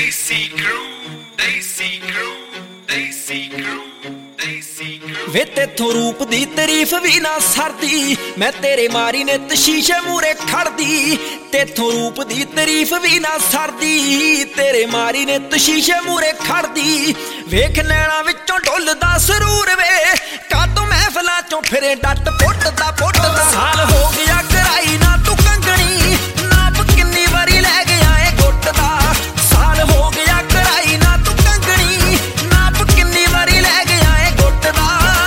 ਵੇ ਤੇਥੋਂ ਰੂਪ ਦੀ ਤਾਰੀਫ ਵੀ ਨਾ ਸਰਦੀ, ਮੈਂ ਤੇਰੇ ਮਾਰੀ ਨੇ ਸ਼ੀਸ਼ੇ ਮੂਰੇ ਖੜਦੀ। ਤੇਥੋਂ ਰੂਪ ਦੀ ਤਾਰੀਫ ਵੀ ਨਾ ਸਰਦੀ, ਤੇਰੇ ਮਾਰੀ ਨੇ ਸ਼ੀਸ਼ੇ ਮੂਰੇ ਖੜਦੀ। ਵੇਖ ਨੈਣਾ ਵਿੱਚੋਂ ਡੁੱਲਦਾ ਸਰੂਰ ਵੇ, ਕਾਤੋਂ ਮਹਿਫਲਾਂ ਚੋਂ ਫਿਰੇ ਡੱਟ ਪੁੱਟਦਾ ਪੁੱਟਦਾ। ਸਾਲ ਹੋ ਗਿਆ ਕਰਾਈ ਨਾ ਤੂੰ ਕੰਗਣੀ, ਨਾਪ ਕਿੰਨੀ ਵਾਰੀ ਲੈ ਗਿਆ ਏ ਗੁੱਟ ਦਾ। ਸਾਲ ਹੋ ਗਿਆ ਕਰਾਈ ਨਾ ਤੂੰ ਕੰਗਣੀ, ਨਾਪ ਕਿੰਨੀ ਵਾਰੀ ਲੈ ਗਿਆ ਏ ਗੁੱਟ ਦਾ।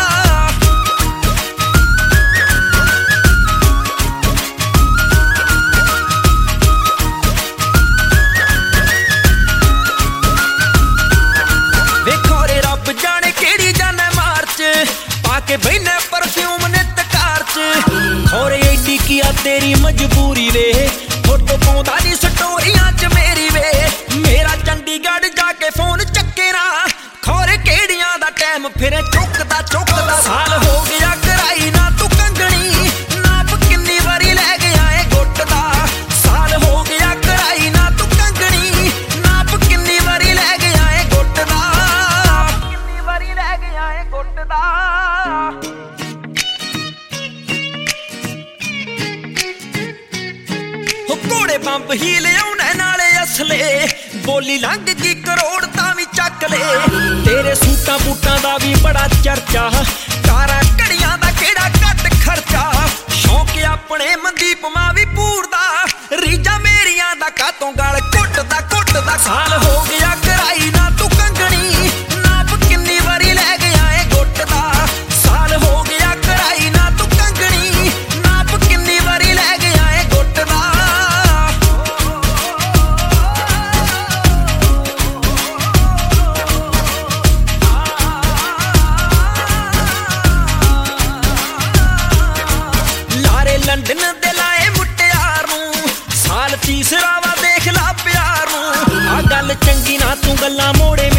ਵੇਖੋ ਰੇ ਰੱਬ ਜਾਣੇ ਕਿਹੜੀ ਜਾਣੇ ਮਾਰਚ, ਪਾ ਕੇ ਬਹਿਨੇ ਪਰਫਿਊਮ ਨਿੱਤ ਕਾਰ ਚ। ਹੋਰੇ ਐਡੀ ਕੀ ਆ ਤੇਰੀ ਮਜਬੂਰੀ ਵੇ, ਫੋਟੋ ਪਾਉਂਦਾ ਨੀ ਸਟੋਰੀਆਂ ਚ ਮੇਰੀ ਵੇ। ਮੇਰਾ ਚੰਡੀਗੜ੍ਹ ਜਾ ਕੇ ਫੋਨ ਚੱਕੇ ਨਾ, ਖੋਰੇ ਕਿਹੜੀਆਂ ਦਾ ਟਾਈਮ ਫਿਰੇ ਚੁੱਕਦਾ ਚੁੱਕਦਾ। ਸਾਲ ਹੋ ਗਿਆ ਕਰਾਈ ਨਾ ਤੂੰ ਕੰਗਣੀ, ਨਾਪ ਕਿੰਨੀ ਵਾਰੀ ਲੈ ਗਿਆ ਏ ਗੁੱਟ ਦਾ। ਸਾਲ ਹੋ ਗਿਆ ਕਰਾਈ ਨਾ ਤੂੰ ਕੰਗਣੀ, ਨਾਪ ਕਿੰਨੀ ਵਾਰੀ ਲੈ ਗਿਆ ਏ ਗੁੱਟ ਦਾ। ਕਿੰਨੀ ਵਾਰੀ ਲੈ ਗਿਆ ਏ ਗੁੱਟ ਦਾ। ਘੋੜੇ ਬੰਬ ਹੀ ਲਿਆਉਣੇ ਨਾਲੇ ਅਸਲੇ, ਬੋਲੀ ਲੰਘ ਗਈ ਕਰੋੜ ਤਾਂ ਵੀ ਚੱਕ ਲੈ। ਤੇਰੇ ਸੂਟਾਂ ਬੂਟਾਂ ਦਾ ਵੀ ਬੜਾ ਚਰਚਾ, ਕਾਰਾਂ ਘੜੀਆਂ ਦਾ ਕਿਹੜਾ ਘੱਟ ਖਰਚਾ। ਸ਼ੌਂਕ ਆਪਣੇ ਮਨਦੀਪ ਮਾਂ ਵੀ ਪੂਰਦਾ, ਰੀਜਾਂ ਮੇਰੀਆਂ ਦਾ ਕਾਤੋਂ ਗਲ ਘੁੱਟਦਾ ਘੁੱਟਦਾ। ਸਾਲ ਹੋ ਗਿਆ ਕਰਾਈ ਨਾ ਤੂੰ ਕੰਗਣੀ, ਨਾਪ ਕਿੰਨੀ ਵਾਰੀ ਲੈ ਗਿਆ ਏ ਗੁੱਟ ਦਾ। ਸਾਲ ਹੋ ਗਿਆ ਕਰਾਈ ਨਾ ਤੂੰ ਕੰਗਣੀ, ਨਾਪ ਕਿੰਨੀ ਵਾਰੀ ਲੈ ਗਿਆ ਏ ਗੁੱਟ ਦਾ। ਲੰਡਨ ਦੇ ਲਾਏ ਮੁਟਿਆਰ ਨੂੰ, ਸਾਲ ਤੀਸਰਾ ਵਾ ਦੇਖ ਲਾ ਪਿਆਰ ਨੂੰ। ਆ ਗੱਲ ਚੰਗੀ ਨਾ ਤੂੰ ਗੱਲਾਂ ਮੋੜੇ